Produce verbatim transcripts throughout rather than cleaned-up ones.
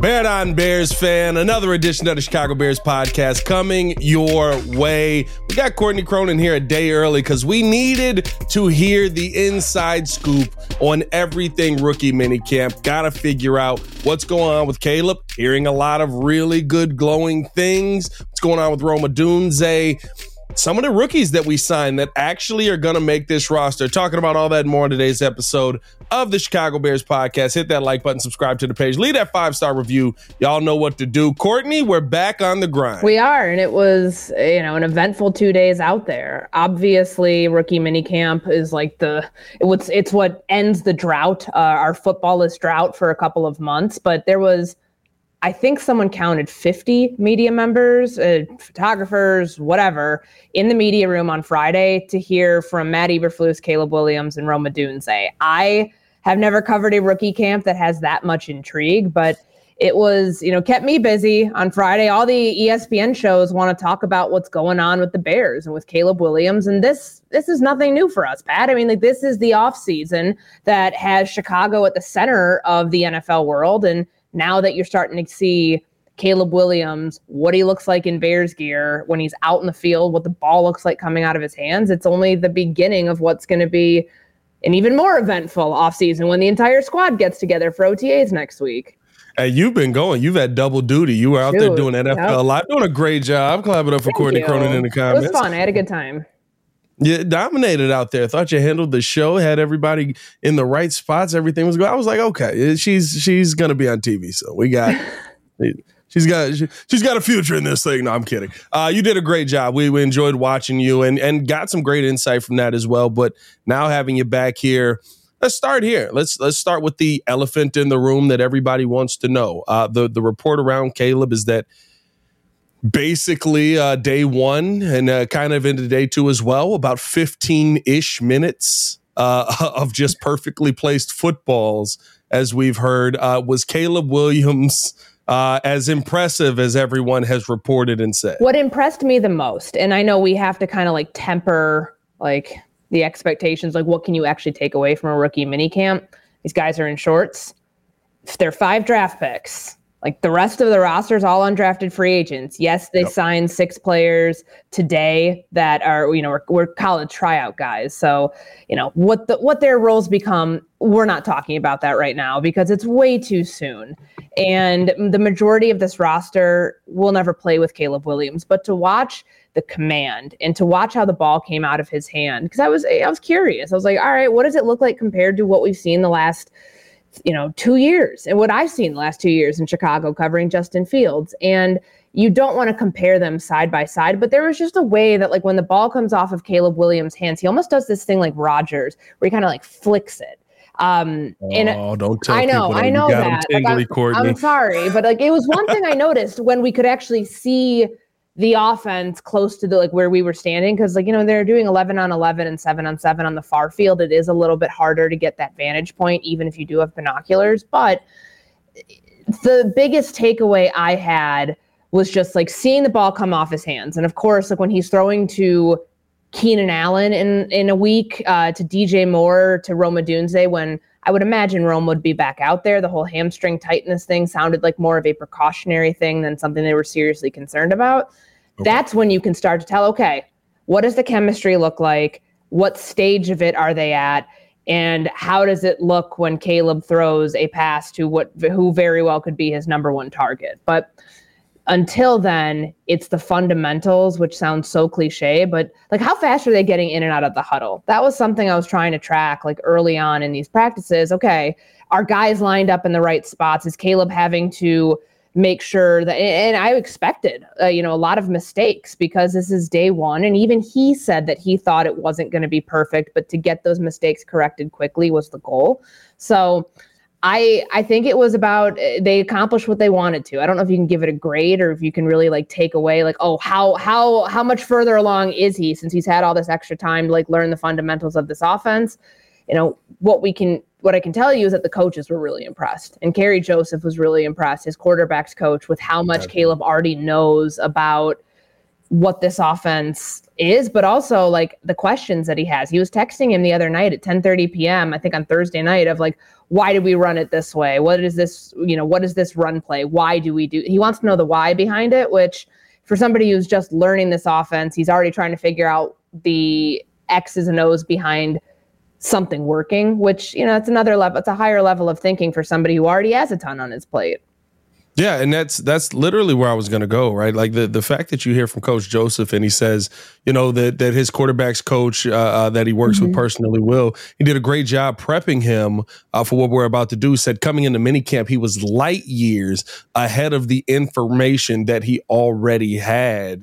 Bear Down Bears fan, another edition of the Chicago Bears podcast coming your way. We got Courtney Cronin here a day early because we needed to hear the inside scoop on everything rookie minicamp. Got to figure out what's going on with Caleb. Hearing a lot of really good glowing things. What's going on with Rome Odunze. Some of the rookies that we signed that actually are going to make this roster. Talking about all that and more in today's episode of the Chicago Bears podcast. Hit that like button, subscribe to the page, leave that five-star review. Y'all know what to do. Courtney, we're back on the grind. We are, and it was, you know, an eventful two days out there. Obviously, rookie minicamp is like the, it's, it's what ends the drought, uh, our footballless drought for a couple of months. But there was, I think someone counted fifty media members, uh, photographers, whatever, in the media room on Friday to hear from Matt Eberflus, Caleb Williams, and Rome Odunze. I have never covered a rookie camp that has that much intrigue, but it was, you know, kept me busy on Friday. All the E S P N shows want to talk about what's going on with the Bears and with Caleb Williams. And this this is nothing new for us, Pat. I mean, like, this is the offseason that has Chicago at the center of the N F L world. And now that you're starting to see Caleb Williams, what he looks like in Bears gear when he's out in the field, what the ball looks like coming out of his hands, it's only the beginning of what's going to be an even more eventful offseason when the entire squad gets together for O T As next week. Hey, you've been going. You've had double duty. You were out Dude, there doing N F L yep. Live, doing a great job. Clap it up for Thank Courtney you. Cronin in the comments. It was fun. I had a good time. You dominated out there. Thought you handled the show, had everybody in the right spots. Everything was good. I was like, okay, she's she's gonna be on T V, so we got she's got she, she's got a future in this thing. No, I'm kidding. Uh, you did a great job. We, we enjoyed watching you and and got some great insight from that as well. But now having you back here, let's start here. Let's let's start with the elephant in the room that everybody wants to know. Uh, the the report around Caleb is that basically uh, day one and uh, kind of into day two as well, about fifteen-ish minutes uh, of just perfectly placed footballs, as we've heard, uh, was Caleb Williams uh, as impressive as everyone has reported and said. What impressed me the most, and I know we have to kind of like temper like the expectations, like what can you actually take away from a rookie minicamp? These guys are in shorts. If they're five draft picks, like the rest of the roster is all undrafted free agents. Yes, they yep. signed six players today that are, you know, we're, we're college tryout guys. So, you know, what the, what their roles become, we're not talking about that right now because it's way too soon. And the majority of this roster will never play with Caleb Williams. But to watch the command and to watch how the ball came out of his hand, because I was I was curious. I was like, all right, what does it look like compared to what we've seen the last you know, two years and what I've seen the last two years in Chicago covering Justin Fields. And you don't want to compare them side by side, but there was just a way that like when the ball comes off of Caleb Williams' hands, he almost does this thing like Rodgers where he kind of like flicks it. Um, oh, and don't tell I know, people that I know you got that. Him tingly, like, I'm, Courtney. I'm sorry, but like it was one thing I noticed when we could actually see the offense close to the like where we were standing, because like you know they're doing eleven on eleven and seven on seven on the far field. It is a little bit harder to get that vantage point, even if you do have binoculars. But the biggest takeaway I had was just like seeing the ball come off his hands, and of course, like when he's throwing to Keenan Allen in in a week, uh, to D J Moore, to Rome Odunze, when I would imagine Rome would be back out there. The whole hamstring tightness thing sounded like more of a precautionary thing than something they were seriously concerned about. Okay. That's when you can start to tell, okay, what does the chemistry look like? What stage of it are they at? And how does it look when Caleb throws a pass to what who very well could be his number one target? But until then, it's the fundamentals, which sounds so cliche, but like how fast are they getting in and out of the huddle? That was something I was trying to track like early on in these practices. Okay, are guys lined up in the right spots? Is Caleb having to make sure that, and I expected, uh, you know, a lot of mistakes because this is day one. And even he said that he thought it wasn't going to be perfect, but to get those mistakes corrected quickly was the goal. So I I think it was about, they accomplished what they wanted to. I don't know if you can give it a grade or if you can really like take away like, oh, how, how, how much further along is he since he's had all this extra time to like learn the fundamentals of this offense. You know, what we can, what I can tell you is that the coaches were really impressed. And Kerry Joseph was really impressed, his quarterback's coach, with how much Caleb already knows about what this offense is, but also like the questions that he has. He was texting him the other night at ten thirty p.m., I think on Thursday night, of like, why did we run it this way? What is this, you know, what is this run play? Why do we do, he wants to know the why behind it, which for somebody who's just learning this offense, he's already trying to figure out the X's and O's behind something working, which, you know, it's another level, it's a higher level of thinking for somebody who already has a ton on his plate. Yeah, and that's that's literally where I was going to go, right? Like the, the fact that you hear from Coach Joseph and he says, you know, that that his quarterback's coach uh, uh, that he works mm-hmm. with personally, Will, he did a great job prepping him uh, for what we're about to do. Said coming into minicamp, he was light years ahead of the information that he already had.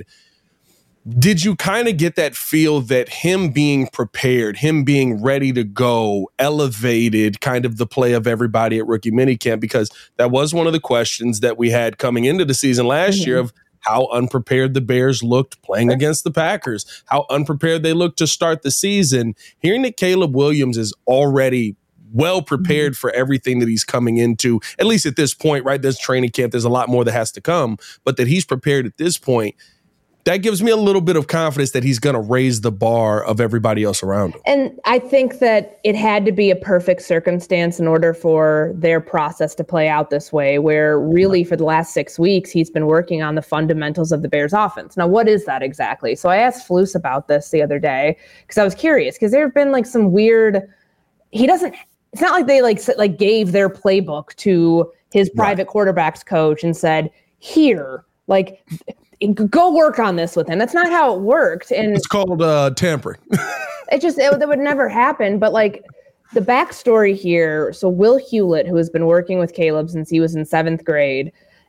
Did you kind of get that feel that him being prepared, him being ready to go, elevated kind of the play of everybody at rookie minicamp? Because that was one of the questions that we had coming into the season last mm-hmm. year of how unprepared the Bears looked playing against the Packers, how unprepared they looked to start the season. Hearing that Caleb Williams is already well prepared for everything that he's coming into, at least at this point, right? There's training camp. There's a lot more that has to come, but that he's prepared at this point, that gives me a little bit of confidence that he's going to raise the bar of everybody else around him. And I think that it had to be a perfect circumstance in order for their process to play out this way, where really for the last six weeks, he's been working on the fundamentals of the Bears offense. Now, what is that exactly? So I asked Flus about this the other day because I was curious, because there have been like some weird, he doesn't, it's not like they like, like gave their playbook to his private right. quarterbacks coach and said, here, like, go work on this with him. That's not how it worked. And it's called uh, tampering. it just, it, that would never happen. But like the backstory here. So Will Hewlett, who has been working with Caleb since he was in seventh grade,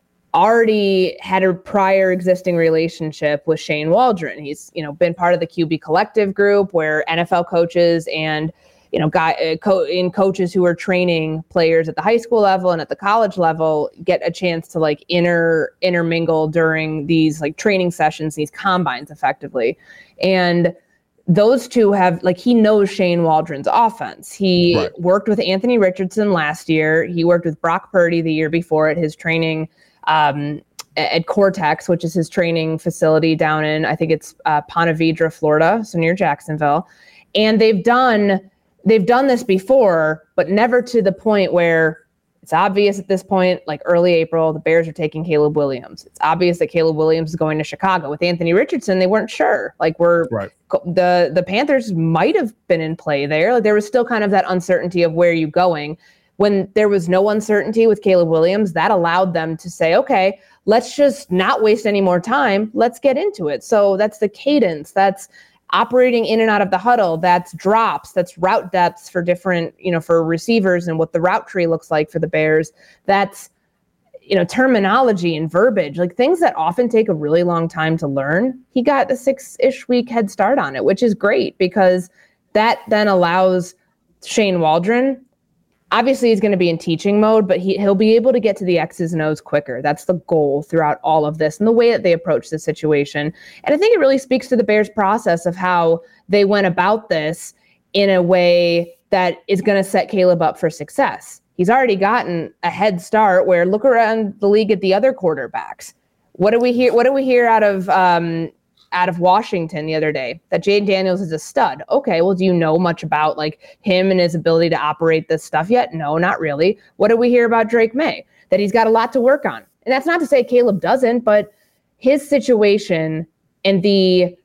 already had a prior existing relationship with Shane Waldron. He's, you know, been part of the Q B collective group where N F L coaches and, you know, guy uh, co- in coaches who are training players at the high school level and at the college level get a chance to like inter intermingle during these like training sessions, these combines effectively. And those two have like, he knows Shane Waldron's offense. He right. worked with Anthony Richardson last year. He worked with Brock Purdy the year before at his training um, at Cortex, which is his training facility down in, I think it's uh, Ponte Vedra, Florida, so near Jacksonville. And they've done They've done this before, but never to the point where it's obvious at this point, like early April, the Bears are taking Caleb Williams. It's obvious that Caleb Williams is going to Chicago. With Anthony Richardson, they weren't sure. Like we're right. the the Panthers might have been in play there. Like there was still kind of that uncertainty of where you're going. When there was no uncertainty with Caleb Williams, that allowed them to say, okay, let's just not waste any more time. Let's get into it. So that's the cadence. That's operating in and out of the huddle, that's drops, that's route depths for different, you know, for receivers and what the route tree looks like for the Bears. That's, you know, terminology and verbiage, like things that often take a really long time to learn. He got a six-ish week head start on it, which is great because that then allows Shane Waldron, obviously he's going to be in teaching mode, but he, he'll be able to get to the X's and O's quicker. That's the goal throughout all of this and the way that they approach the situation. And I think it really speaks to the Bears' process of how they went about this in a way that is going to set Caleb up for success. He's already gotten a head start where look around the league at the other quarterbacks. What do we hear? What do we hear out of um, out of Washington the other day? That Jayden Daniels is a stud. Okay, well, do you know much about like him and his ability to operate this stuff yet? No, not really. What do we hear about Drake May? That he's got a lot to work on. And that's not to say Caleb doesn't, but his situation and the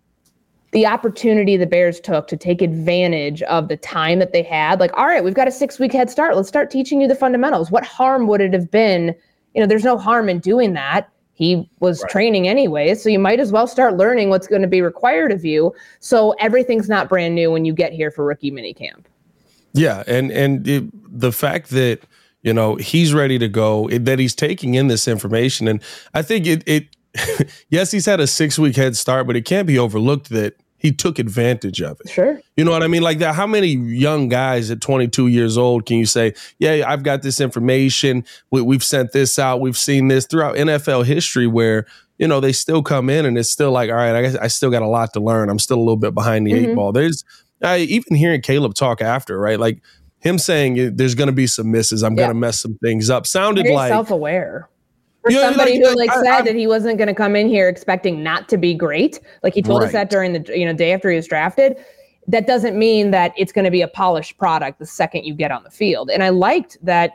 the opportunity the Bears took to take advantage of the time that they had, like, all right, we've got a six-week head start. Let's start teaching you the fundamentals. What harm would it have been? You know, there's no harm in doing that. He was right. training anyway, so you might as well start learning what's going to be required of you. So everything's not brand new when you get here for rookie minicamp. Yeah, and and it, the fact that, you know, he's ready to go, it, that he's taking in this information, and I think it, it yes, he's had a six-week head start, but it can't be overlooked that he took advantage of it. Sure. You know what I mean? Like that, how many young guys at twenty-two years old can you say, yeah, I've got this information. We, we've sent this out. We've seen this throughout N F L history where, you know, they still come in and it's still like, all right, I guess I still got a lot to learn. I'm still a little bit behind the mm-hmm. eight ball. There's I, even hearing Caleb talk after, right? Like him saying there's going to be some misses. I'm yeah. going to mess some things up. Sounded Very like self-aware. For Yeah, somebody like, who like I, said I, that he wasn't going to come in here expecting not to be great, like he told right. us that during the you know day after he was drafted, that doesn't mean that it's going to be a polished product the second you get on the field. And I liked that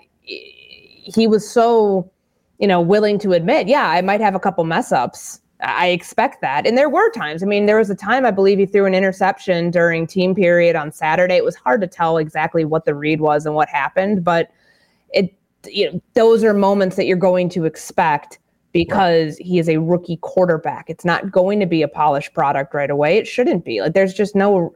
he was so, you know, willing to admit, yeah, I might have a couple mess ups. I expect that. And there were times. I mean, there was a time I believe he threw an interception during team period on Saturday. It was hard to tell exactly what the read was and what happened, but it, you know, those are moments that you're going to expect because right. he is a rookie quarterback. It's not going to be a polished product right away. It shouldn't be. Like, there's just no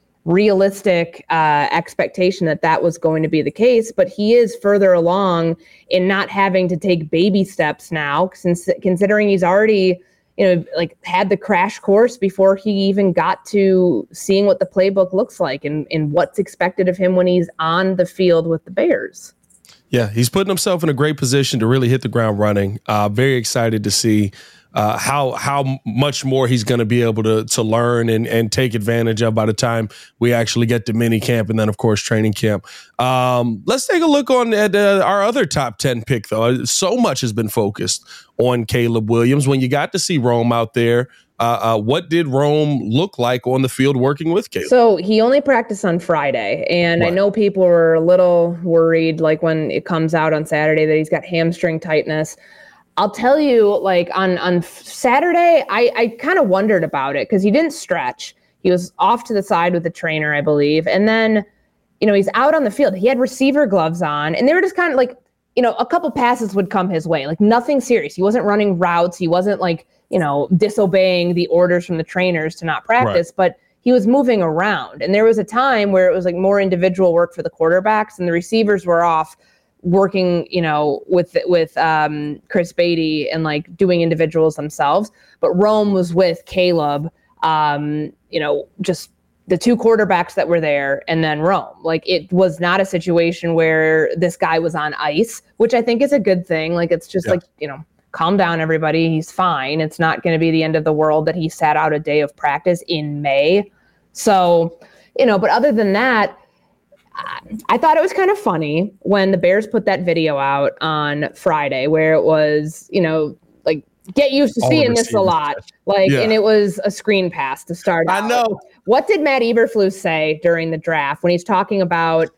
realistic uh, expectation that that was going to be the case, but he is further along in not having to take baby steps now, since considering he's already, you know, like had the crash course before he even got to seeing what the playbook looks like and, and what's expected of him when he's on the field with the Bears. Yeah, he's putting himself in a great position to really hit the ground running. Uh, very excited to see uh, how how much more he's going to be able to to learn and, and take advantage of by the time we actually get to mini camp and then, of course, training camp. Um, let's take a look on at uh, our other top ten pick, though. So much has been focused on Caleb Williams. When you got to see Rome out there, Uh, uh, what did Rome look like on the field working with Caleb? So he only practiced on Friday, and right. I know people were a little worried, like when it comes out on Saturday, that he's got hamstring tightness. I'll tell you, like on, on Saturday, I, I kind of wondered about it because he didn't stretch. He was off to the side with the trainer, I believe. And then, you know, he's out on the field. He had receiver gloves on, and they were just kind of like, you know, a couple passes would come his way, like nothing serious. He wasn't running routes. He wasn't like, you know, disobeying the orders from the trainers to not practice, right. but he was moving around. And there was a time where it was like more individual work for the quarterbacks and the receivers were off working, you know, with, with um, Chris Beatty and like doing individuals themselves. But Rome was with Caleb, um, you know, just the two quarterbacks that were there and then Rome. Like it was not a situation where this guy was on ice, which I think is a good thing. Like it's just yeah. like, you know, calm down, everybody. He's fine. It's not going to be the end of the world that he sat out a day of practice in May. So, you know, but other than that, I thought it was kind of funny when the Bears put that video out on Friday where it was, you know, like get used to All seeing this a lot. Like, yeah. and it was a screen pass to start I out. know. What did Matt Eberflus say during the draft when he's talking about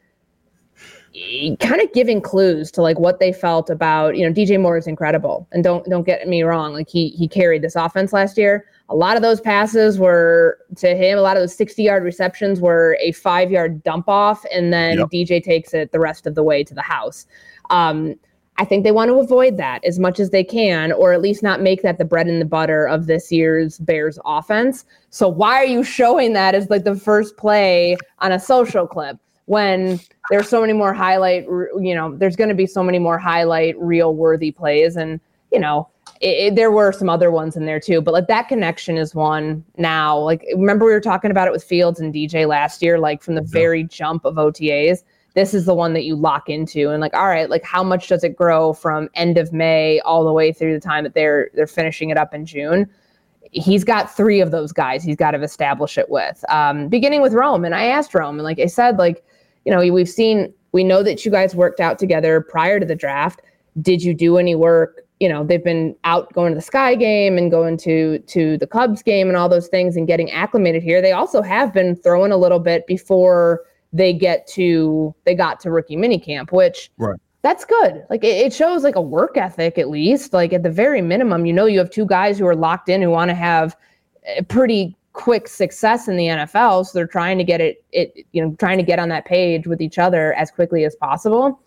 kind of giving clues to like what they felt about, you know, D J Moore is incredible. And don't, don't get me wrong. Like he, he carried this offense last year. A lot of those passes were to him. A lot of those sixty yard receptions were a five yard dump off. And then yep. D J takes it the rest of the way to the house. Um, I think they want to avoid that as much as they can, or at least not make that the bread and the butter of this year's Bears offense. So why are you showing that as like the first play on a social clip? When there's so many more highlight, you know, there's going to be so many more highlight reel worthy plays. And, you know, it, it, there were some other ones in there too, but like that connection is one now. Like, remember we were talking about it with Fields and D J last year, like from the yeah. very jump of O T As, this is the one that you lock into and like, all right, like how much does it grow from end of May all the way through the time that they're, they're finishing it up in June? He's got three of those guys he's got to establish it with, um, beginning with Rome. And I asked Rome, and like I said, like, you know, we've seen, we know that you guys worked out together prior to the draft. Did you do any work? You know, they've been out going to the Sky game and going to, to the Cubs game and all those things and getting acclimated here. They also have been throwing a little bit before they get to, they got to rookie minicamp, which right. that's good. Like it, it shows like a work ethic, at least like at the very minimum, you know, you have two guys who are locked in who want to have a pretty quick success in the N F L. So they're trying to get it, it, you know, trying to get on that page with each other as quickly as possible.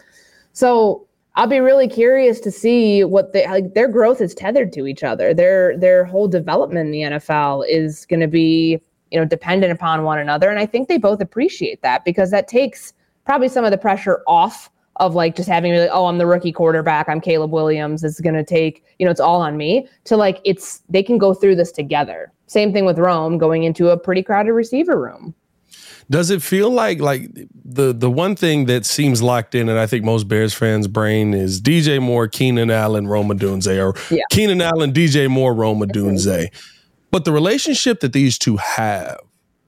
So I'll be really curious to see what they, like their growth is tethered to each other. Their, their whole development in the N F L is going to be, you know, dependent upon one another. And I think they both appreciate that because that takes probably some of the pressure off of like just having like, oh, I'm the rookie quarterback, I'm Caleb Williams, it's going to take, you know, it's all on me, to like, it's, they can go through this together. Same thing with Rome going into a pretty crowded receiver room. Does it feel like like the the one thing that seems locked in, and I think most Bears fans' brain is D J Moore, Keenan Allen, Rome Odunze, or yeah. Keenan Allen, D J Moore, Rome Odunze. But the relationship that these two have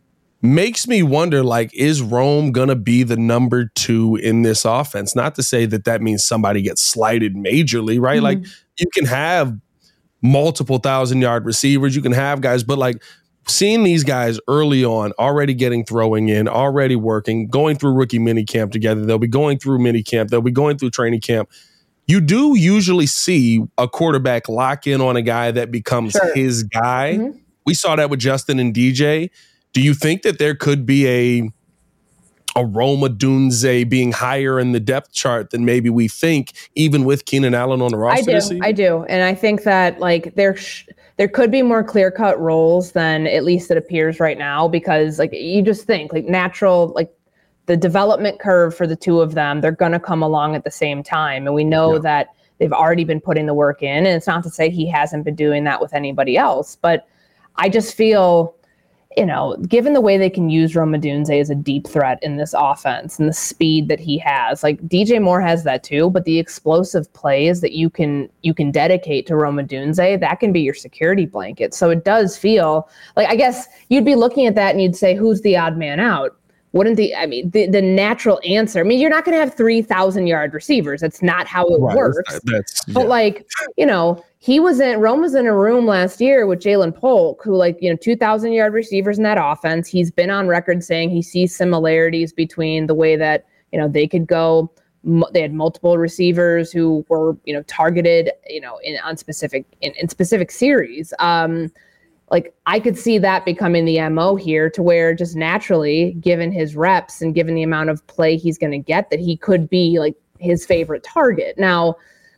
makes me wonder, like, is Rome going to be the number two in this offense? Not to say that that means somebody gets slighted majorly, right? Mm-hmm. Like, you can have multiple thousand yard receivers, you can have guys, but like seeing these guys early on already getting throwing in, already working, going through rookie mini camp together, they'll be going through mini camp, they'll be going through training camp. You do usually see a quarterback lock in on a guy that becomes sure. his guy. Mm-hmm. We saw that with Justin and D J. Do you think that there could be a a Rome Odunze being higher in the depth chart than maybe we think, even with Keenan Allen on the roster? I do, I do, and I think that like there sh- there could be more clear cut roles than at least it appears right now, because like you just think like natural like the development curve for the two of them, they're going to come along at the same time, and we know yeah. that they've already been putting the work in, and it's not to say he hasn't been doing that with anybody else, but I just feel, you know, given the way they can use Rome Odunze as a deep threat in this offense and the speed that he has, like D J Moore has that too, but the explosive plays that you can you can dedicate to Rome Odunze, that can be your security blanket. So it does feel like, I guess you'd be looking at that and you'd say, who's the odd man out? Wouldn't the, I mean, the, the natural answer, I mean, you're not going to have three thousand yard receivers. That's not how it right, works. That's, that's, yeah. But like, you know, he was in, Rome was in a room last year with Jalen Polk, who like, you know, two thousand yard receivers in that offense. He's been on record saying he sees similarities between the way that, you know, they could go, they had multiple receivers who were, you know, targeted, you know, in on specific, in, in specific series. Um, Like I could see that becoming the M O here, to where just naturally, given his reps and given the amount of play he's going to get, that he could be like his favorite target. Now,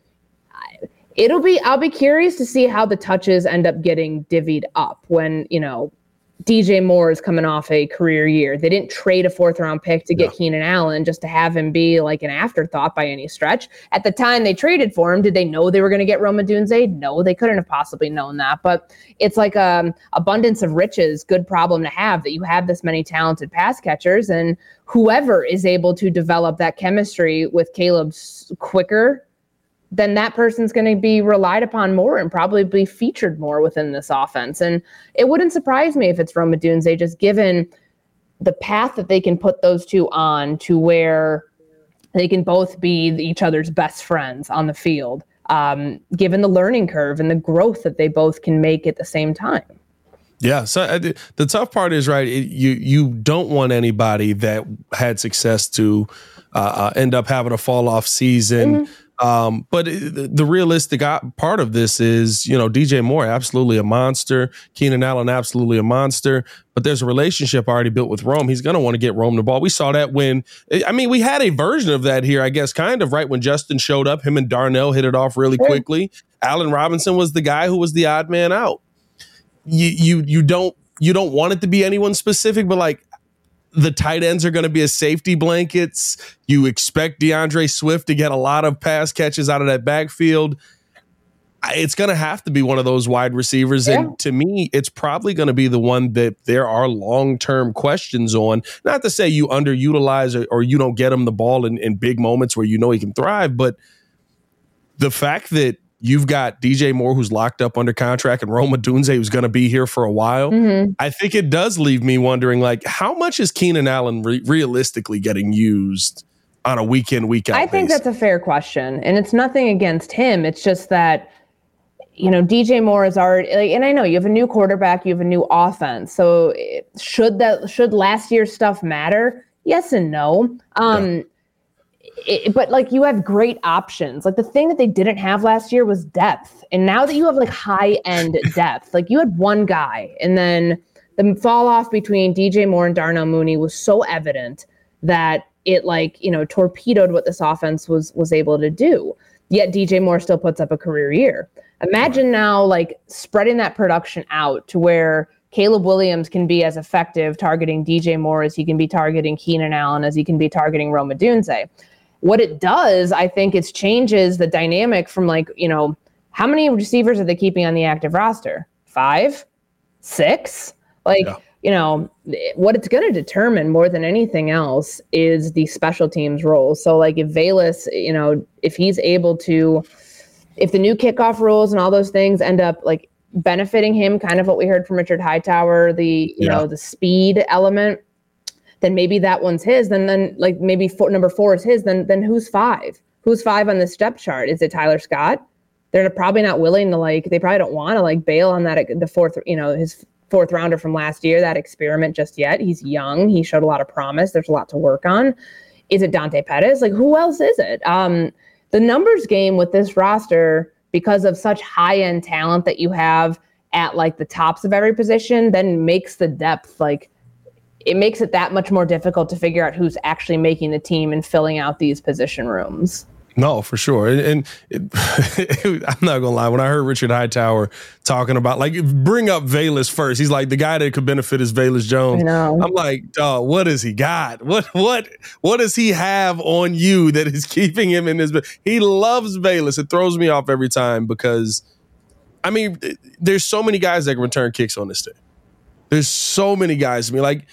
it'll be, I'll be curious to see how the touches end up getting divvied up when, you know, D J Moore is coming off a career year. They didn't trade a fourth round pick to get yeah. Keenan Allen just to have him be like an afterthought by any stretch. At the time they traded for him, did they know they were going to get Rome Odunze? No, they couldn't have possibly known that. But it's like um abundance of riches, good problem to have, that you have this many talented pass catchers, and whoever is able to develop that chemistry with Caleb quicker, then that person's going to be relied upon more and probably be featured more within this offense. And it wouldn't surprise me if it's Rome Odunze, just given the path that they can put those two on, to where they can both be each other's best friends on the field, um, given the learning curve and the growth that they both can make at the same time. Yeah. So uh, the tough part is, right, it, you you don't want anybody that had success to uh, uh, end up having a fall off season. Mm-hmm. Um, but the realistic part of this is, you know, D J Moore, absolutely a monster. Keenan Allen, absolutely a monster. But there's a relationship already built with Rome. He's going to want to get Rome the ball. We saw that when, I mean, we had a version of that here, I guess, kind of, right? When Justin showed up, him and Darnell hit it off really quickly. Allen Robinson was the guy who was the odd man out. You, you, you don't, you don't want it to be anyone specific, but like, the tight ends are going to be as safety blankets. You expect DeAndre Swift to get a lot of pass catches out of that backfield. It's going to have to be one of those wide receivers. Yeah. And to me, it's probably going to be the one that there are long-term questions on. Not to say you underutilize or, or you don't get him the ball in, in big moments where you know he can thrive, but the fact that you've got D J Moore, who's locked up under contract, and Rome Odunze, who's going to be here for a while. Mm-hmm. I think it does leave me wondering, like, how much is Keenan Allen re- realistically getting used on a week in, week out I think basis? That's a fair question. And it's nothing against him. It's just that, you know, D J Moore is already, like, and I know you have a new quarterback, you have a new offense. So it, should that, should last year's stuff matter? Yes and no. Um, yeah. It, but like you have great options. Like the thing that they didn't have last year was depth. And now that you have like high end depth, like you had one guy, and then the fall off between D J Moore and Darnell Mooney was so evident that it like, you know, torpedoed what this offense was, was able to do. Yet D J Moore still puts up a career year. Imagine now like spreading that production out to where Caleb Williams can be as effective targeting D J Moore as he can be targeting Keenan Allen, as he can be targeting Rome Odunze. What it does, I think, is changes the dynamic from like, you know, how many receivers are they keeping on the active roster? Five? Six? Like, yeah. you know, what it's going to determine more than anything else is the special teams role. So like if Velus, you know, if he's able to, if the new kickoff rules and all those things end up like benefiting him, kind of what we heard from Richard Hightower, the, you yeah. know, the speed element, then maybe that one's his. Then, then like maybe four, number four is his. Then, then who's five? Who's five on this depth chart? Is it Tyler Scott? They're probably not willing to like, they probably don't want to like bail on that, the fourth, you know, his fourth rounder from last year, that experiment just yet. He's young. He showed a lot of promise. There's a lot to work on. Is it Dante Pettis? Like, who else is it? Um, the numbers game with this roster, because of such high-end talent that you have at like the tops of every position, then makes the depth like, it makes it that much more difficult to figure out who's actually making the team and filling out these position rooms. No, for sure. And, and it, I'm not going to lie. When I heard Richard Hightower talking about, like, bring up Velus first. He's like, the guy that could benefit is Velus Jones. I know. I'm like, dog, what has he got? What what what does he have on you that is keeping him in this? He loves Velus. It throws me off every time because, I mean, there's so many guys that can return kicks on this team. There's so many guys. I mean, like,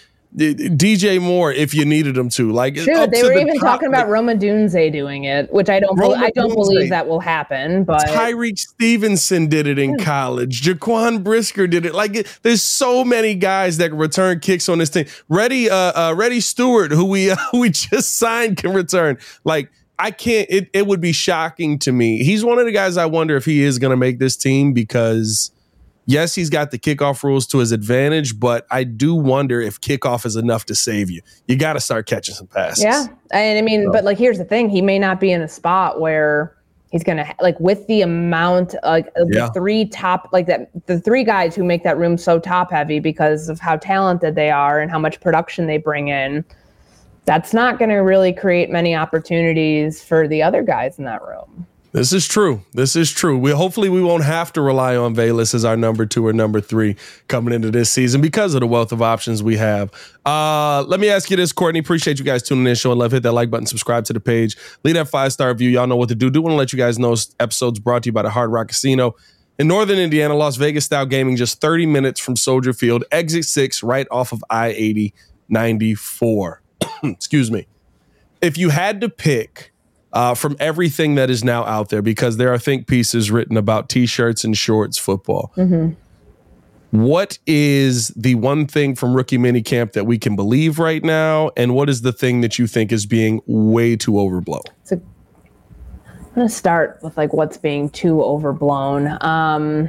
D J Moore, if you needed him to, like, sure, they were the even top, talking about like, Roma Dunze doing it, which I don't, be- I don't Dunze. believe that will happen. But Tyreek Stevenson did it in college. Jaquan Brisker did it. Like, it, there's so many guys that can return kicks on this thing. Reddy, uh, uh, Reddy Stewart, who we uh, we just signed, can return. Like, I can't. It it would be shocking to me. He's one of the guys I wonder if he is going to make this team because. Yes, he's got the kickoff rules to his advantage, but I do wonder if kickoff is enough to save you. You got to start catching some passes. Yeah. And I mean, so. but like, here's the thing. He may not be in a spot where he's going to, like, with the amount, like, yeah. the three top, like, that, the three guys who make that room so top heavy because of how talented they are and how much production they bring in, that's not going to really create many opportunities for the other guys in that room. This is true. This is true. We hopefully we won't have to rely on Velus as our number two or number three coming into this season because of the wealth of options we have. Uh, let me ask you this, Courtney. Appreciate you guys tuning in, showing love. Hit that like button, subscribe to the page, leave that five star review. Y'all know what to do. Do want to let you guys know this episode's brought to you by the Hard Rock Casino in Northern Indiana, Las Vegas style gaming, just thirty minutes from Soldier Field, exit six, right off of I eighty ninety-four. Excuse me. If you had to pick. Uh, from everything that is now out there, because there are think pieces written about T-shirts and shorts football. Mm-hmm. What is the one thing from rookie minicamp that we can believe right now, and what is the thing that you think is being way too overblown? So, I'm going to start with like what's being too overblown. Um,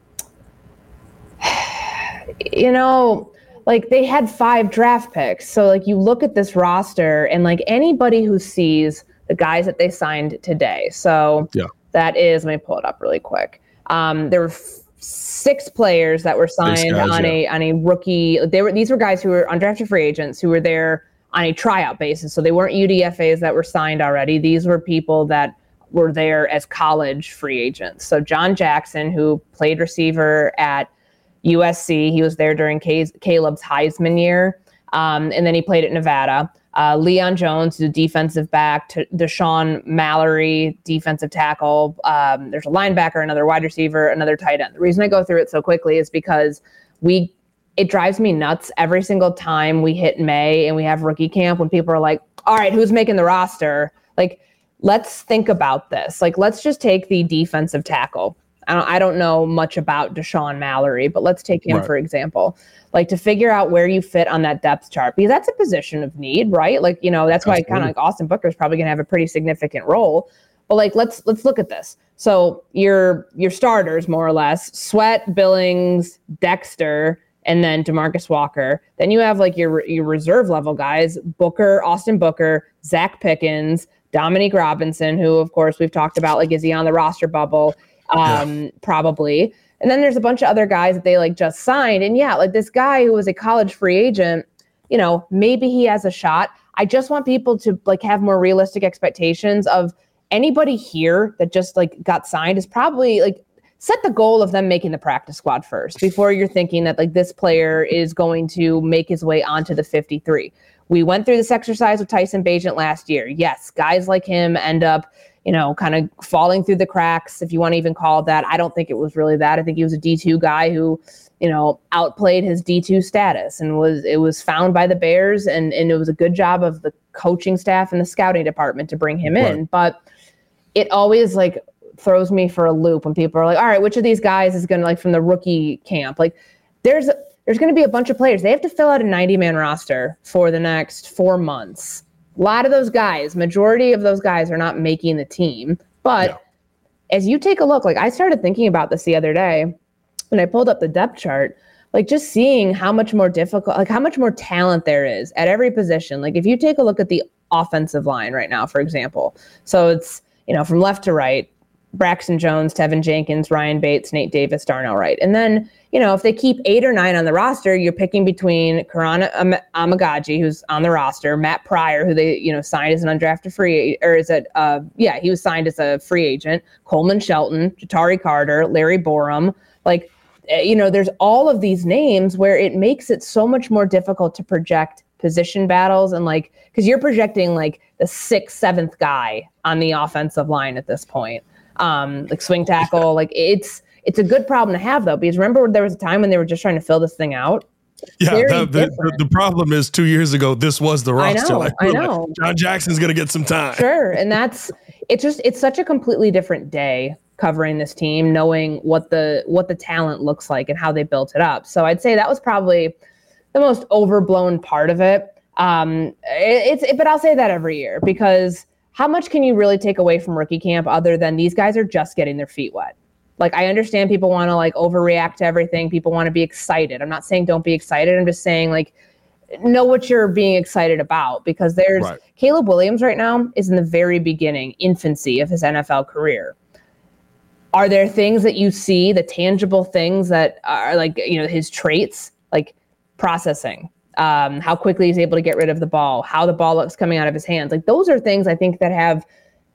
you know, like they had five draft picks, so like you look at this roster, and like anybody who sees the guys that they signed today. So yeah. that is, let me pull it up really quick. Um, there were f- six players that were signed guys, on yeah. a on a rookie. They were these were guys who were undrafted free agents who were there on a tryout basis. So they weren't U D F As that were signed already. These were people that were there as college free agents. So John Jackson, who played receiver at U S C, he was there during K- Caleb's Heisman year, um, and then he played at Nevada. Uh, Leon Jones, the defensive back, to Deshaun Mallory, defensive tackle. Um, there's a linebacker, another wide receiver, another tight end. The reason I go through it so quickly is because we, it drives me nuts every single time we hit May and we have rookie camp when people are like, all right, who's making the roster? Like, let's think about this. Like, let's just take the defensive tackle. I don't, I don't know much about Deshaun Mallory, but let's take him, right. for example. Like, to figure out where you fit on that depth chart, because that's a position of need, right? Like, you know, that's Absolutely. why kind of like Austin Booker is probably going to have a pretty significant role. But like, let's let's look at this. So your your starters, more or less, Sweat, Billings, Dexter, and then DeMarcus Walker. Then you have like your your reserve level guys: Booker, Austin Booker, Zach Pickens, Dominique Robinson, who of course we've talked about. Like, is he on the roster bubble? Um, yeah. Probably. And then there's a bunch of other guys that they like just signed. And yeah, like this guy who was a college free agent, you know, maybe he has a shot. I just want people to like have more realistic expectations of anybody here that just like got signed is probably like set the goal of them making the practice squad first before you're thinking that like this player is going to make his way onto the fifty-three. We went through this exercise with Tyson Bagent last year. Yes, guys like him end up, you know, kind of falling through the cracks, if you want to even call it that. I don't think it was really that. I think he was a D two guy who, you know, outplayed his D two status and was it was found by the Bears, and, and it was a good job of the coaching staff and the scouting department to bring him in. Right. But it always like throws me for a loop when people are like, all right, which of these guys is going to, like, from the rookie camp? Like, there's there's going to be a bunch of players. They have to fill out a ninety-man roster for the next four months. A lot of those guys, majority of those guys are not making the team. But yeah. as you take a look, like, I started thinking about this the other day when I pulled up the depth chart, like, just seeing how much more difficult, like, how much more talent there is at every position. Like, if you take a look at the offensive line right now, for example. So it's, you know, from left to right, Braxton Jones, Tevin Jenkins, Ryan Bates, Nate Davis, Darnell Wright. And then, you know, if they keep eight or nine on the roster, you're picking between Karan Am- Amagaji, who's on the roster, Matt Pryor, who they, you know, signed as an undrafted free, or is it, uh, yeah, he was signed as a free agent, Coleman Shelton, Jatari Carter, Larry Borum. Like, you know, there's all of these names where it makes it so much more difficult to project position battles, and, like, because you're projecting like the sixth, seventh guy on the offensive line at this point. Um, like swing tackle, like it's it's a good problem to have, though, because remember there was a time when they were just trying to fill this thing out. Yeah, the, the, the problem is two years ago this was the roster. I know, like, I know. Like, John Jackson's gonna get some time. Sure, and that's it's just it's such a completely different day covering this team, knowing what the what the talent looks like and how they built it up. So I'd say that was probably the most overblown part of it. Um, it, it's it, but I'll say that every year, because how much can you really take away from rookie camp other than these guys are just getting their feet wet? Like, I understand people want to, like, overreact to everything. People want to be excited. I'm not saying don't be excited. I'm just saying, like, know what you're being excited about, because there's right. Caleb Williams right now is in the very beginning, infancy of his N F L career. Are there things that you see, the tangible things that are, like, you know, his traits, like processing, um, how quickly he's able to get rid of the ball, how the ball looks coming out of his hands? Like, those are things I think that have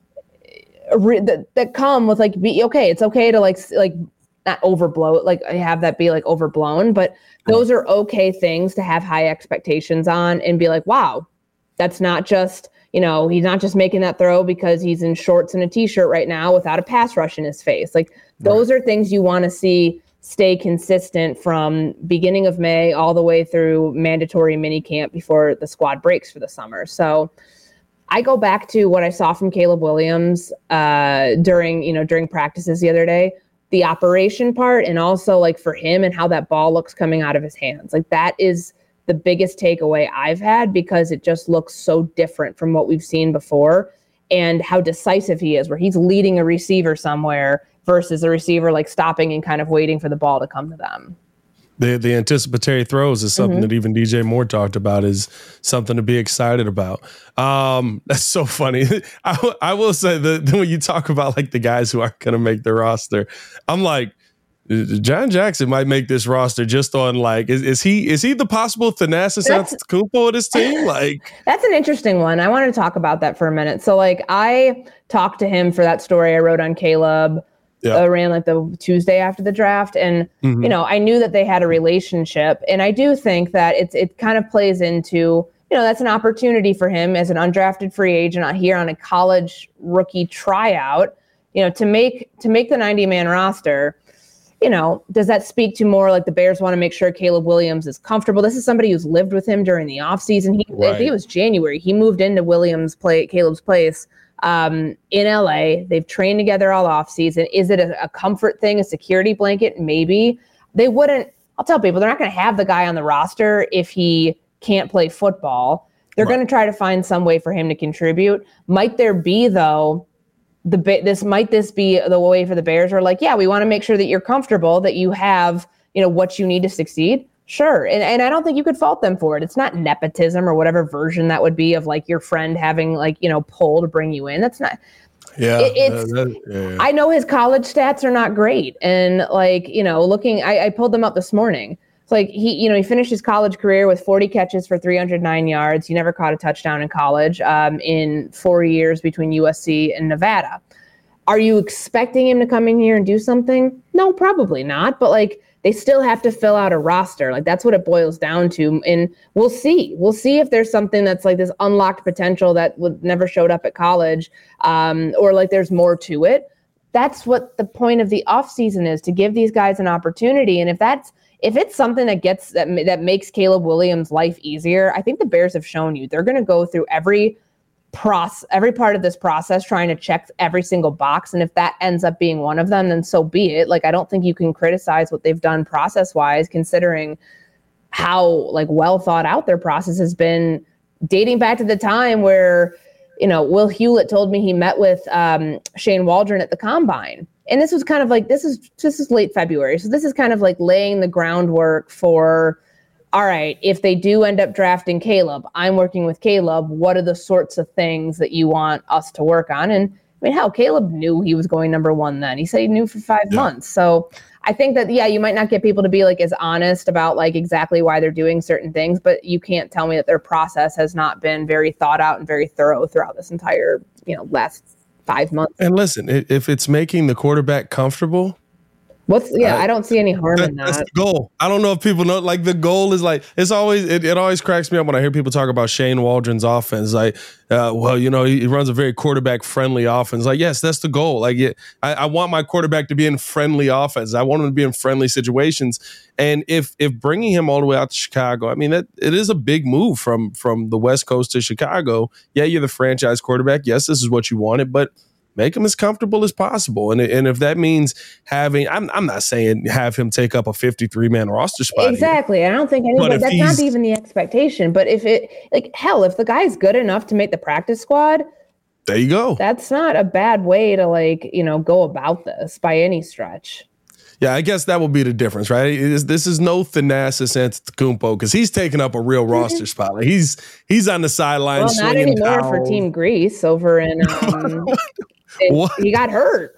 that, that come with, like, be okay. It's okay to, like, like not overblow it, like have that be, like, overblown, but those are okay things to have high expectations on and be like, wow, that's not just, you know, he's not just making that throw because he's in shorts and a t-shirt right now without a pass rush in his face. Like, those right. are things you want to see stay consistent from beginning of May all the way through mandatory mini camp before the squad breaks for the summer. So I go back to what I saw from Caleb Williams uh, during, you know, during practices the other day, the operation part, and also, like, for him and how that ball looks coming out of his hands. Like, that is the biggest takeaway I've had, because it just looks so different from what we've seen before, and how decisive he is, where he's leading a receiver somewhere versus a receiver, like, stopping and kind of waiting for the ball to come to them. The the anticipatory throws is something mm-hmm. that even D J Moore talked about, is something to be excited about. Um, that's so funny. I, I will say that when you talk about, like, the guys who aren't going to make the roster, I'm like, John Jackson might make this roster just on, like, is, is he is he the possible Thanasis Antetokounmpo of this team? Like, that's an interesting one. I wanted to talk about that for a minute. So, like, I talked to him for that story I wrote on Caleb. Yeah. Uh, ran like the Tuesday after the draft. And, mm-hmm. you know, I knew that they had a relationship. And I do think that it's it kind of plays into, you know, that's an opportunity for him as an undrafted free agent out here on a college rookie tryout, you know, to make to make the ninety-man roster. You know, does that speak to more like the Bears want to make sure Caleb Williams is comfortable? This is somebody who's lived with him during the offseason. He, right. I think it was January. He moved into Williams' play, Caleb's place. Um, in L A, they've trained together all off season. Is it a, a comfort thing, a security blanket? Maybe. They wouldn't, I'll tell people, they're not going to have the guy on the roster if he can't play football. They're right. going to try to find some way for him to contribute. Might there be, though, the this might this be the way for the Bears, are like, yeah, we want to make sure that you're comfortable, that you have, you know, what you need to succeed. Sure. And and I don't think you could fault them for it. It's not nepotism or whatever version that would be of, like, your friend having, like, you know, pull to bring you in. That's not. Yeah. It, it's, that, that, yeah, yeah. I know his college stats are not great. And, like, you know, looking, I, I pulled them up this morning. It's like he, you know, he finished his college career with forty catches for three hundred nine yards. He never caught a touchdown in college um, in four years between U S C and Nevada. Are you expecting him to come in here and do something? No, probably not. But, like, they still have to fill out a roster. Like, that's what it boils down to. And we'll see. We'll see if there's something that's like this unlocked potential that would never showed up at college, um, or like there's more to it. That's what the point of the offseason is, to give these guys an opportunity. And if that's if it's something that gets that that makes Caleb Williams' life easier, I think the Bears have shown you they're going to go through every process, every part of this process, trying to check every single box. And if that ends up being one of them, then so be it. Like, I don't think you can criticize what they've done process wise, considering how like well thought out their process has been, dating back to the time where, you know, Will Hewlett told me he met with um, Shane Waldron at the Combine. And this was kind of like, this is, this is late February. So this is kind of like laying the groundwork for, all right, if they do end up drafting Caleb, I'm working with Caleb. What are the sorts of things that you want us to work on? And I mean, hell, Caleb knew he was going number one then. He said he knew for five yeah. months. So I think that, yeah, you might not get people to be like as honest about like exactly why they're doing certain things, but you can't tell me that their process has not been very thought out and very thorough throughout this entire, you know, last five months. And listen, if it's making the quarterback comfortable, What's yeah, uh, I don't see any harm that, in that. That's the goal. I don't know if people know, like the goal is like, it's always, it, it always cracks me up when I hear people talk about Shane Waldron's offense. Like, uh, well, you know, he, he runs a very quarterback friendly offense. Like, yes, that's the goal. Like, yeah, I, I want my quarterback to be in friendly offense. I want him to be in friendly situations. And if if bringing him all the way out to Chicago, I mean, that it is a big move from from the West Coast to Chicago. Yeah, you're the franchise quarterback. Yes, this is what you wanted, but make him as comfortable as possible. And, and if that means having, I'm I'm not saying have him take up a fifty-three man roster spot. Exactly. Here. I don't think anybody, that's not even the expectation. But if it, like, hell, if the guy's good enough to make the practice squad, there you go. That's not a bad way to, like, you know, go about this by any stretch. Yeah, I guess that will be the difference, right? It is, this is no Thanasis Antetokounmpo because he's taking up a real roster spot. Like he's he's on the sidelines. Well, not anymore for Team Greece over in. Um, it, he got hurt.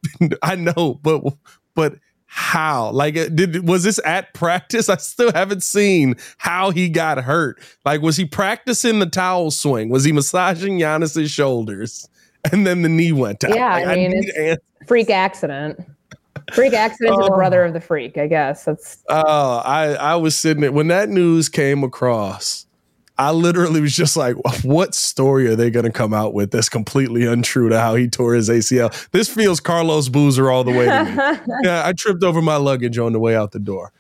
I know, but but how? Like, did was this at practice? I still haven't seen how he got hurt. Like, was he practicing the towel swing? Was he massaging Giannis's shoulders, and then the knee went out? Yeah, like, I mean, I it's an- freak accident. Freak accident to the brother of the freak, I guess. That's oh, I, I was sitting there when that news came across. I literally was just like, what story are they going to come out with that's completely untrue to how he tore his A C L? This feels Carlos Boozer all the way to me. Yeah, I tripped over my luggage on the way out the door.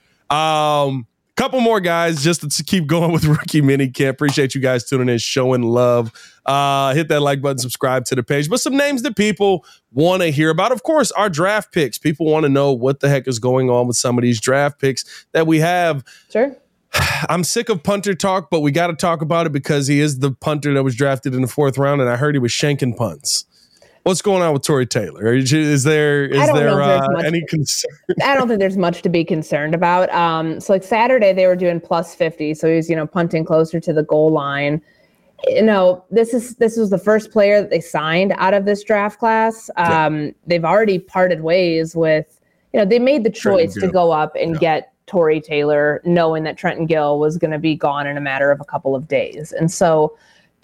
Um, couple more guys just to keep going with rookie minicamp. Appreciate you guys tuning in, showing love. Uh, hit that like button, subscribe to the page. But some names that people want to hear about. Of course, our draft picks. People want to know what the heck is going on with some of these draft picks that we have. Sure. I'm sick of punter talk, but we got to talk about it because he is the punter that was drafted in the fourth round, and I heard he was shanking punts. What's going on with Tory Taylor? Is there is there uh, any concern? I don't think there's much to be concerned about. Um, so like Saturday they were doing plus fifty, so he's you know punting closer to the goal line. You know, this is this was the first player that they signed out of this draft class. Um, yeah. They've already parted ways with, you know, they made the choice to go up and yeah. get Tory Taylor, knowing that Trenton Gill was going to be gone in a matter of a couple of days. And so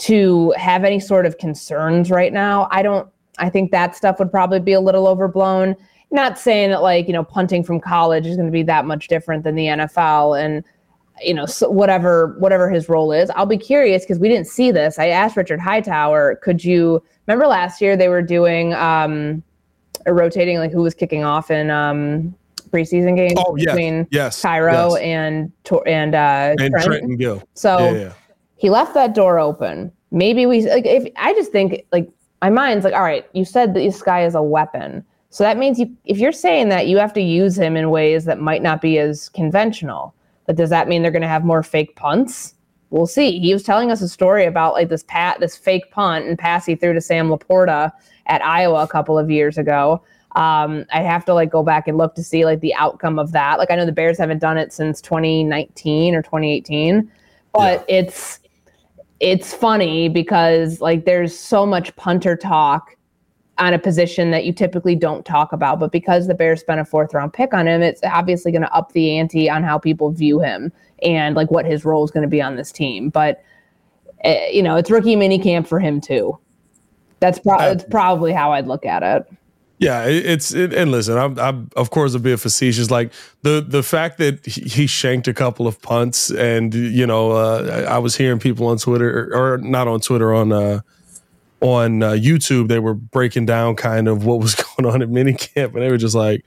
to have any sort of concerns right now, I don't. I think that stuff would probably be a little overblown. Not saying that, like, you know, punting from college is going to be that much different than the N F L and, you know, so whatever whatever his role is. I'll be curious because we didn't see this. I asked Richard Hightower, could you remember last year they were doing um, a rotating, like who was kicking off in um, preseason games oh, yes, between yes, Cairo yes. and and, uh, and Trenton. Trenton Gill. So yeah, yeah. he left that door open. Maybe we like if I just think like. My mind's like, all right, you said that this guy is a weapon. So that means you, if you're saying that, you have to use him in ways that might not be as conventional. But does that mean they're going to have more fake punts? We'll see. He was telling us a story about like this pat, this fake punt and pass he threw to Sam Laporta at Iowa a couple of years ago. Um, I have to like go back and look to see like the outcome of that. Like I know the Bears haven't done it since twenty nineteen or twenty eighteen, but yeah. it's. It's funny because like there's so much punter talk on a position that you typically don't talk about, but because the Bears spent a fourth round pick on him, it's obviously going to up the ante on how people view him and like what his role is going to be on this team. But uh, you know, it's rookie minicamp for him too. That's, pro- that's probably how I'd look at it. Yeah, it's it, and listen, I'm, I'm of course a bit facetious. Like the the fact that he, he shanked a couple of punts, and you know, uh, I, I was hearing people on Twitter or, or not on Twitter on uh, on uh, YouTube. They were breaking down kind of what was going on at minicamp, and they were just like,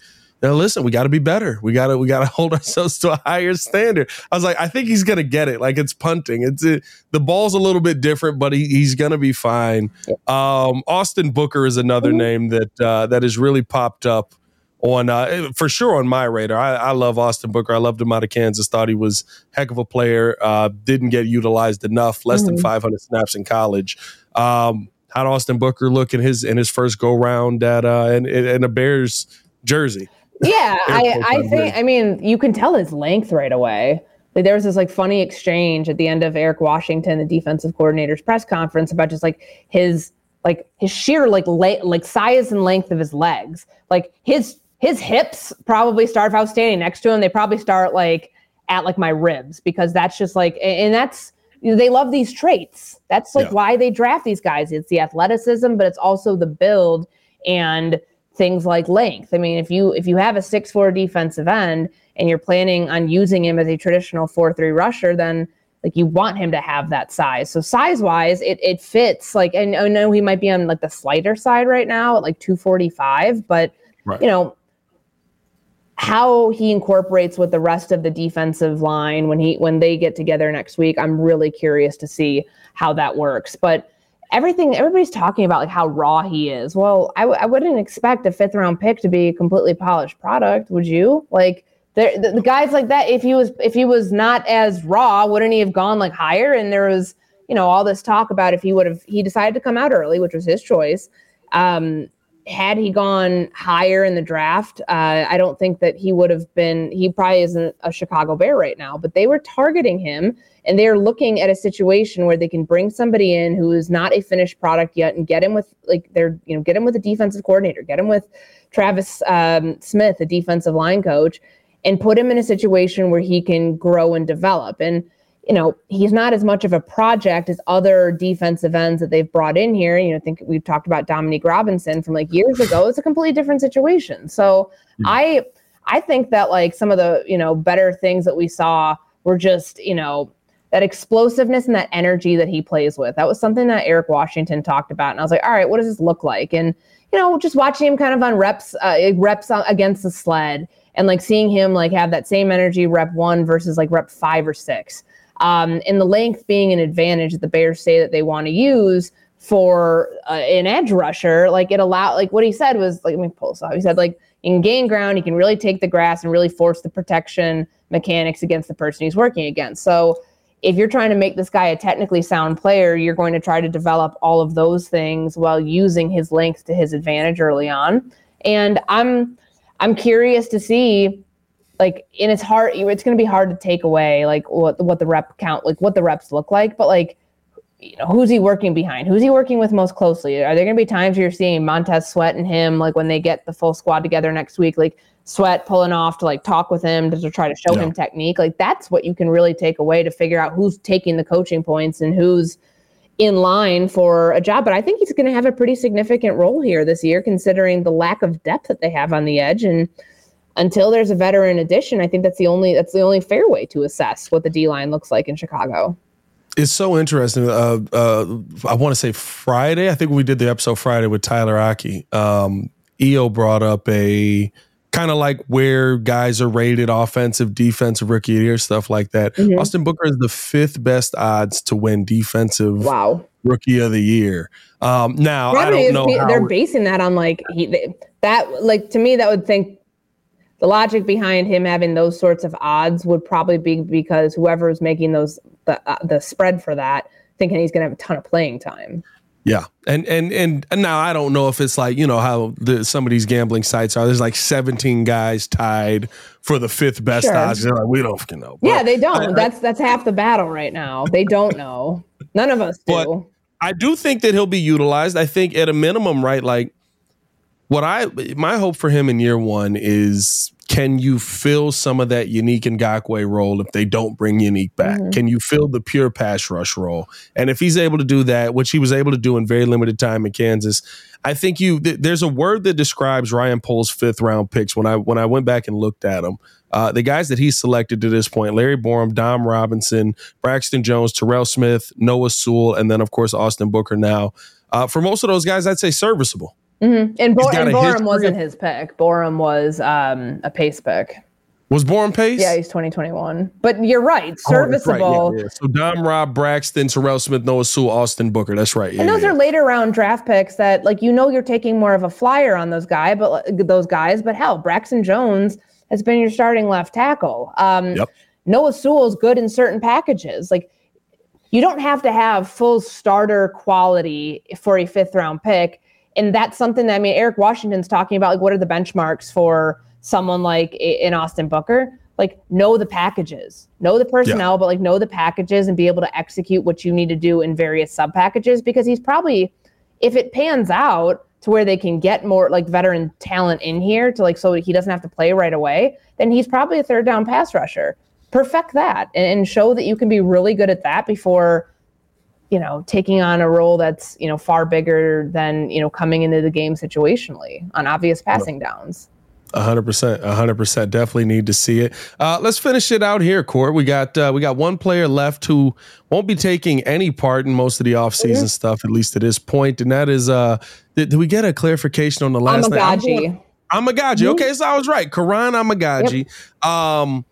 now listen, we got to be better. We got to we got to hold ourselves to a higher standard. I was like, I think he's gonna get it. Like it's punting. It's it, the ball's a little bit different, but he, he's gonna be fine. Um, Austin Booker is another mm-hmm. name that uh, that has really popped up on uh, for sure on my radar. I, I love Austin Booker. I loved him out of Kansas. Thought he was a heck of a player. Uh, didn't get utilized enough. Less mm-hmm. than five hundred snaps in college. Um, how did Austin Booker look in his in his first go round at uh, in, in a Bears jersey? Yeah, I, I think, I mean, you can tell his length right away. Like there was this like funny exchange at the end of Eric Washington, the defensive coordinator's press conference, about just like his, like his sheer like la- like size and length of his legs. Like his, his hips probably start, if I was standing next to him, they probably start like at like my ribs, because that's just like, and that's, they love these traits. That's like yeah. why they draft these guys. It's the athleticism, but it's also the build and things like length. I mean, if you if you have a six foot four defensive end and you're planning on using him as a traditional four three rusher, then like you want him to have that size. So size-wise, it it fits. Like, and I know he might be on like the slighter side right now at like two forty-five, but right. you know, how he incorporates with the rest of the defensive line when he when they get together next week, I'm really curious to see how that works. But everything, everybody's talking about like how raw he is. Well, I, w- I wouldn't expect a fifth round pick to be a completely polished product, would you? Like the, the guys like that, if he was if he was not as raw, wouldn't he have gone like higher? And there was, you know, all this talk about if he would have he decided to come out early, which was his choice. Um, had he gone higher in the draft, uh, I don't think that he would have been, he probably isn't a Chicago Bear right now, but they were targeting him, and they're looking at a situation where they can bring somebody in who is not a finished product yet and get him with like they're, you know, get him with a defensive coordinator, get him with Travis um, Smith, a defensive line coach, and put him in a situation where he can grow and develop. And you know, he's not as much of a project as other defensive ends that they've brought in here. You know, I think we've talked about Dominique Robinson from like years ago. It's a completely different situation. So mm-hmm. I, I think that like some of the, you know, better things that we saw were just, you know, that explosiveness and that energy that he plays with. That was something that Eric Washington talked about. And I was like, all right, what does this look like? And, you know, just watching him kind of on reps, uh, reps against the sled, and like seeing him like have that same energy rep one versus like rep five or six. Um, and the length being an advantage that the Bears say that they want to use for uh, an edge rusher, like it allowed, like what he said was, like, let me pull this off. He said, like, you can gain ground, you can really take the grass and really force the protection mechanics against the person he's working against. So if you're trying to make this guy a technically sound player, you're going to try to develop all of those things while using his length to his advantage early on. And I'm, I'm curious to see, like, and it's hard, it's going to be hard to take away like what, what the rep count, like what the reps look like, but like, you know, who's he working behind? Who's he working with most closely? Are there going to be times where you're seeing Montez Sweat and him, like when they get the full squad together next week, like Sweat pulling off to like talk with him to, to try to show yeah. him technique? Like that's what you can really take away to figure out who's taking the coaching points and who's in line for a job. But I think he's going to have a pretty significant role here this year, considering the lack of depth that they have on the edge. And until there's a veteran addition, I think that's the only that's the only fair way to assess what the D-line looks like in Chicago. It's so interesting. Uh, uh, I want to say Friday. I think we did the episode Friday with Tyler Aki. Um, E O brought up a kind of like where guys are rated offensive, defensive rookie of the year, stuff like that. Mm-hmm. Austin Booker is the fifth best odds to win defensive wow. rookie of the year. Um, now, Probably I don't know. How they're basing that on like he, they, that, like to me, that would think the logic behind him having those sorts of odds would probably be because whoever is making those the uh, the spread for that, thinking he's going to have a ton of playing time. Yeah, and and and now I don't know if it's like, you know, how the, some of these gambling sites are. There's like seventeen guys tied for the fifth best sure. odds. They're like, we don't fucking know. But yeah, they don't. I, that's that's half the battle right now. They don't know. None of us do. But I do think that he'll be utilized. I think at a minimum, right? Like what I my hope for him in year one is, can you fill some of that Unique Ngakoue role if they don't bring Unique back? Mm-hmm. Can you fill the pure pass rush role? And if he's able to do that, which he was able to do in very limited time in Kansas, I think you th- there's a word that describes Ryan Poles' fifth round picks. When I when I went back and looked at them, uh, the guys that he selected to this point: Larry Borom, Dom Robinson, Braxton Jones, Terrell Smith, Noah Sewell, and then of course Austin Booker. Now, uh, for most of those guys, I'd say serviceable. Mm-hmm. And, Bo- and Borum wasn't of- his pick. Borum was um, a Pace pick. Was Borum Pace? Yeah, he's twenty twenty-one. But you're right, Oh, that's serviceable. right. Yeah, yeah. So Dom, Rob, Braxton, Terrell Smith, Noah Sewell, Austin Booker. That's right. Yeah, and those yeah. are later round draft picks that, like, you know, you're taking more of a flyer on those guy, but those guys. But hell, Braxton Jones has been your starting left tackle. Um, yep. Noah Sewell's good in certain packages. Like, you don't have to have full starter quality for a fifth round pick. And that's something that, I mean, Eric Washington's talking about, like, what are the benchmarks for someone like in Austin Booker? Like, know the packages, know the personnel, yeah. but like know the packages and be able to execute what you need to do in various sub packages, because he's probably, if it pans out to where they can get more like veteran talent in here to like, so he doesn't have to play right away, then he's probably a third down pass rusher. Perfect that and, and show that you can be really good at that before, you know, taking on a role that's, you know, far bigger than, you know, coming into the game situationally on obvious passing yeah. downs. A hundred percent, a hundred percent. Definitely need to see it. Uh, let's finish it out here, Court. We got uh, we got one player left who won't be taking any part in most of the offseason mm-hmm. stuff, at least at this point, and that is uh, did, did we get a clarification on the last name? Amagaji. Amagaji. Mm-hmm. Okay, so I was right. Karan Amagaji. Yep. Um,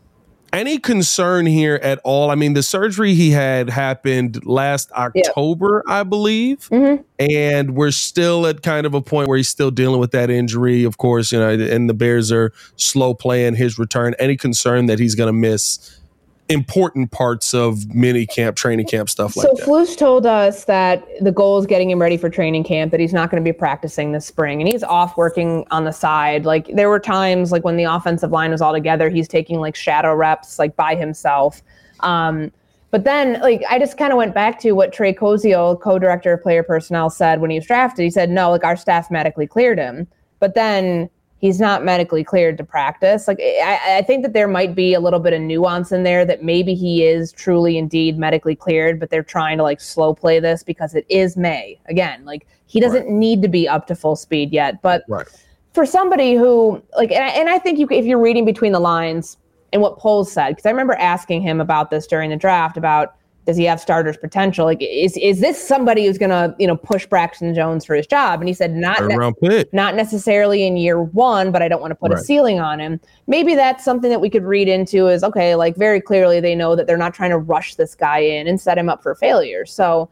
any concern here at all? I mean, the surgery he had happened last October, yep. I believe, mm-hmm. and we're still at kind of a point where he's still dealing with that injury, of course, you know, and the Bears are slow playing his return. Any concern that he's going to miss important parts of mini camp, training camp, stuff like so that? So Flus told us that the goal is getting him ready for training camp, that he's not going to be practicing this spring, and he's off working on the side. Like, there were times like when the offensive line was all together, he's taking like shadow reps like by himself. Um, but then like I just kind of went back to what Trey Cozio, co-director of player personnel, said when he was drafted. He said, no, like our staff medically cleared him, but then he's not medically cleared to practice. Like, I, I think that there might be a little bit of nuance in there that maybe he is truly indeed medically cleared, but they're trying to like slow play this because it is May. Again, like he doesn't right. need to be up to full speed yet. But right. for somebody who like, and I, and I think you, if you're reading between the lines and what Poles said, because I remember asking him about this during the draft about, does he have starters potential? Like, is is this somebody who's going to, you know, push Braxton Jones for his job? And he said, not ne- not necessarily in year one, but I don't want to put right. a ceiling on him. Maybe that's something that we could read into is, okay, like very clearly they know that they're not trying to rush this guy in and set him up for failure. So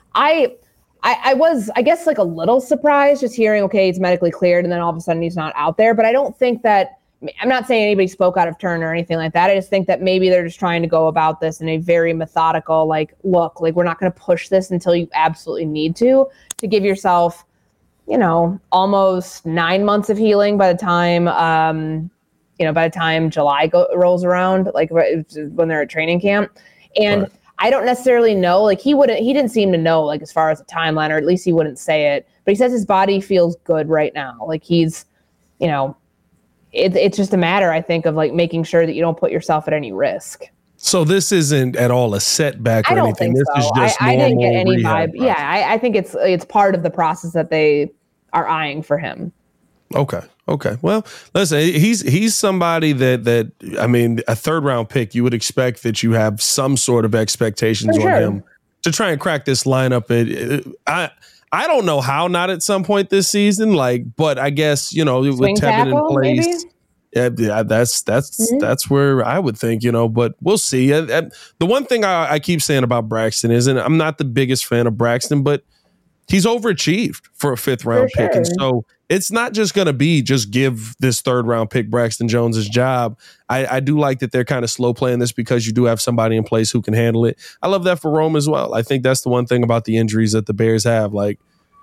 I, I, I was, I guess, like a little surprised just hearing, okay, he's medically cleared, and then all of a sudden he's not out there. But I don't think that, I'm not saying anybody spoke out of turn or anything like that. I just think that maybe they're just trying to go about this in a very methodical, like, look, like we're not going to push this until you absolutely need to, to give yourself, you know, almost nine months of healing by the time, um, you know, by the time July go, rolls around, like when they're at training camp. And right. I don't necessarily know, like he wouldn't, he didn't seem to know, like as far as a timeline, or at least he wouldn't say it, but he says his body feels good right now. Like he's, you know, It, it's just a matter, I think, of like making sure that you don't put yourself at any risk. So this isn't at all a setback or I don't anything. Think this so. is just I, I didn't get any vibe. Process. Yeah, I, I think it's it's part of the process that they are eyeing for him. Okay. Okay. Well, listen, he's he's somebody that that I mean, a third round pick. You would expect that you have some sort of expectations sure. on him to try and crack this lineup. It, it, I. I don't know how not at some point this season, like, but I guess, you know, Swing with Tevin tackle, in place, yeah, yeah, that's that's mm-hmm. that's where I would think, you know, but we'll see. I, I, the one thing I, I keep saying about Braxton is, and I'm not the biggest fan of Braxton, but he's overachieved for a fifth round for pick. Sure. And so it's not just going to be just give this third round pick Braxton Jones his job. I, I do like that they're kind of slow playing this because you do have somebody in place who can handle it. I love that for Rome as well. I think that's the one thing about the injuries that the Bears have. Like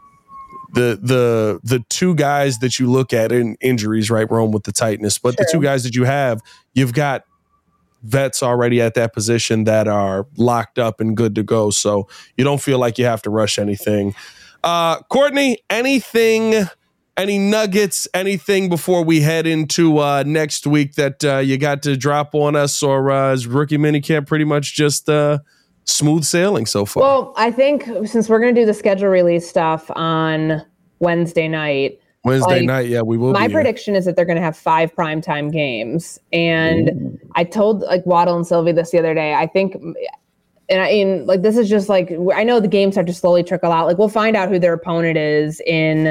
the the the two guys that you look at in injuries, right? Rome with the tightness, but sure. the two guys that you have, you've got vets already at that position that are locked up and good to go. So you don't feel like you have to rush anything. Uh, Courtney, anything, any nuggets, anything before we head into uh, next week that uh, you got to drop on us, or uh, is rookie minicamp pretty much just uh, smooth sailing so far? Well, I think since we're going to do the schedule release stuff on Wednesday night, Wednesday like, night, yeah, we will. My be prediction here. is that they're going to have five primetime games, and Ooh. I told like Waddle and Sylvie this the other day. I think, and I mean, like this is just like I know the games have to slowly trickle out. Like we'll find out who their opponent is in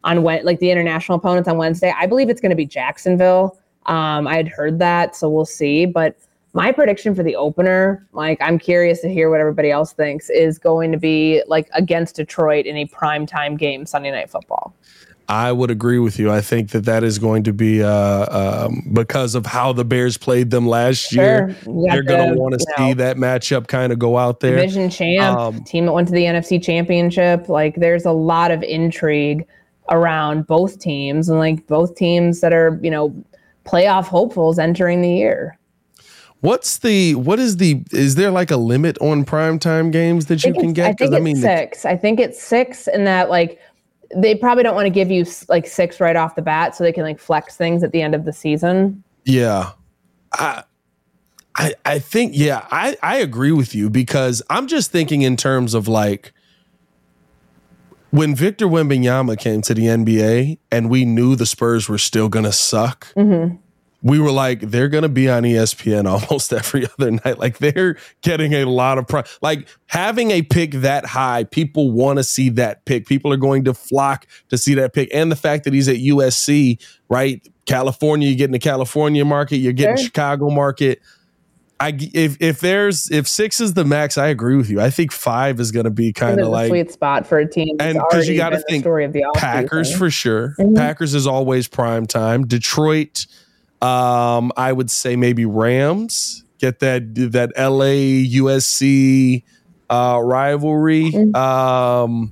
on when, like the international opponents on Wednesday. I believe it's going to be Jacksonville. Um, I had heard that, so we'll see. But my prediction for the opener, like I'm curious to hear what everybody else thinks, is going to be like against Detroit in a primetime game, Sunday Night Football. I would agree with you. I think that that is going to be uh, um, because of how the Bears played them last Sure. year. They're going to want to see know, that matchup kind of go out there. Division champ, um, team that went to the N F C Championship. Like there's a lot of intrigue around both teams, and like both teams that are, you know, playoff hopefuls entering the year. What's the, what is the, is there like a limit on primetime games that you can get? I think I it's mean, six. I think it's six in that like they probably don't want to give you like six right off the bat so they can like flex things at the end of the season. Yeah. I, I, I think, yeah, I, I agree with you because I'm just thinking in terms of like when Victor Wembanyama came to the N B A and we knew the Spurs were still going to suck. Mm-hmm. We were like, they're going to be on E S P N almost every other night. Like they're getting a lot of pri- like having a pick that high. People want to see that pick. People are going to flock to see that pick. And the fact that he's at U S C, right? California, you're getting the California market. You're getting sure. Chicago market. I, if, if there's, if six is the max, I agree with you. I think five is going to be kind of like a sweet spot for a team. And because you got to think story of the Packers season. For sure. Mm-hmm. Packers is always prime time. Detroit, Um, I would say maybe Rams, get that that L A U S C uh, rivalry. Mm-hmm. Um,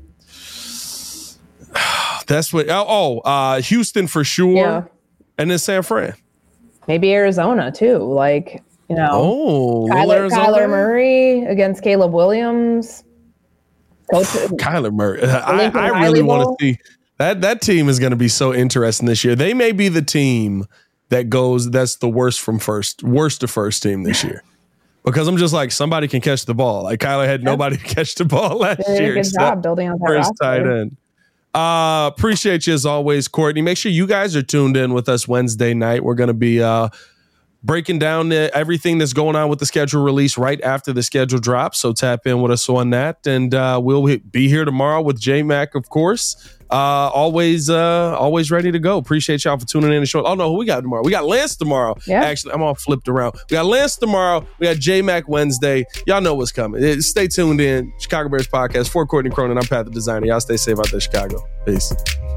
that's what. Oh, oh uh, Houston for sure, yeah. And then San Fran, maybe Arizona too. Like you know, oh, Kyler, Kyler Murray against Caleb Williams. Coach, Kyler Murray, I, I really want to see that. That team is going to be so interesting this year. They may be the team that goes, that's the worst from first, worst to first team this year. Because I'm just like, somebody can catch the ball. Like Kyler had nobody to catch the ball last year. Good job building on that first tight end. Uh, appreciate you as always, Courtney. Make sure you guys are tuned in with us Wednesday night. We're going to be uh, breaking down the, everything that's going on with the schedule release right after the schedule drops. So tap in with us on that. And uh, we'll be here tomorrow with J-Mac, of course. Uh, always, uh, always ready to go. Appreciate y'all for tuning in and showing. Oh no, who we got tomorrow? We got Lance tomorrow. Yeah. Actually, I'm all flipped around. We got Lance tomorrow. We got J-Mac Wednesday. Y'all know what's coming. Stay tuned in. Chicago Bears podcast for Courtney Cronin. I'm Pat the Designer. Y'all stay safe out there, Chicago. Peace.